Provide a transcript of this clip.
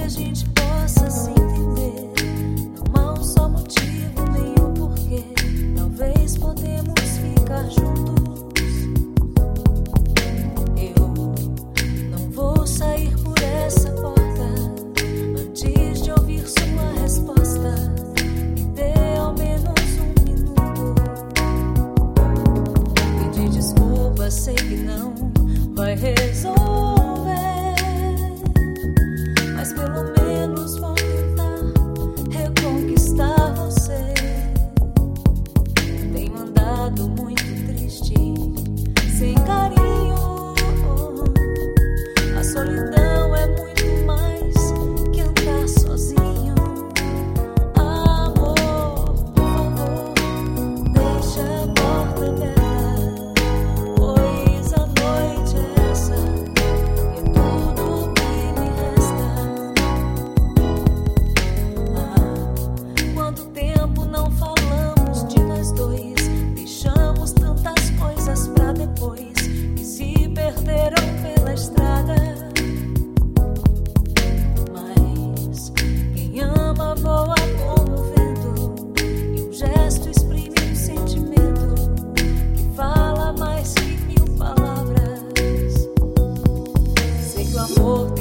gente possa se entender. Não há um só motivo, nem um porquê. Talvez podemos ficar juntos. Eu não vou sair por essa porta antes de ouvir sua resposta. Me dê ao menos um minuto. Pedir desculpa, sei que não vai resolver, mas pelo menos vou tentar reconquistar você. Tenho andado muito triste, sem carinho. A solidão é muito mais que andar sozinho. Amor, por favor, deixa a porta aberta, pois a noite é essa e tudo que me resta. Quanto tempo não falamos de nós dois? Deixamos tantas coisas pra depois que se perderam pela estrada. Mas quem ama voa como o vento, e um gesto exprime um sentimento que fala mais que 1000 palavras. Sei que o amor